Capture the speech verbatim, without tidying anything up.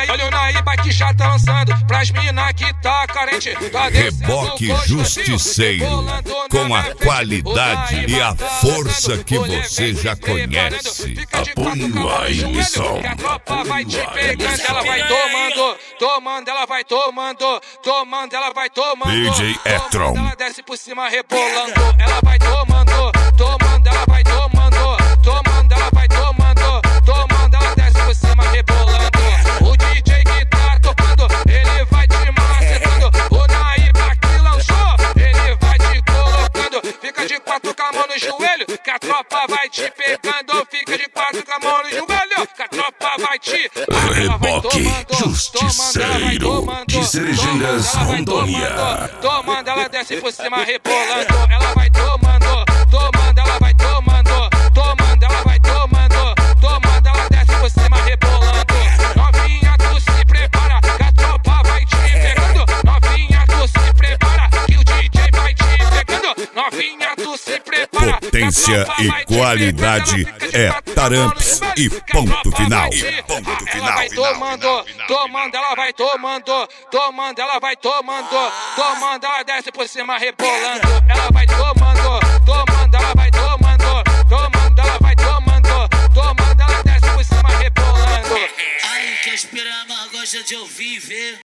Naí, olha o Naíba que já tá lançando pras mina que tá carente. Tá Reboque Justiceiro, com a qualidade e a força que você já conhece. Apoio a emissão. Que a tropa vai te pegando, ela vai tomando, tomando, ela vai tomando, tomando, ela vai tomando. D J Etron. Ela desce por cima rebolando, ela vai tomando, tomando, ela vai tomando, tomando, ela vai tomando, tomando, ela desce por cima rebolando. O D J que tá tocando, ele vai te macetando. O Naíba que lançou, ele vai te colocando. Fica de quatro com a mão no joelho, que a tropa vai te pegando. Fica de quatro com a mão no joelho, que a tropa vai te. Reboque Justiceiro de Cerejeiras, Rondônia. Tomando, ela desce por cima rebolando. Ela vai tomando, tomando, ela vai tomando, tomando, ela vai tomando, tomando, ela desce por cima rebolando. Novinha, tu se prepara, que a tropa vai te pegando. Novinha, tu se prepara, que o D J vai te pegando. Novinha, tu se prepara. Potência e qualidade é Taramps e ponto final. Ponto final. Ela vai tomando, tomando, ela vai tomando, tomando, ela vai tomando, tomando, ela desce por cima rebolando. Ela vai tomando, tomando, ela vai tomando, tomando, ela vai tomando, tomando, ela desce por cima rebolando. Ai, que a esperama gosta de ouvir e ver.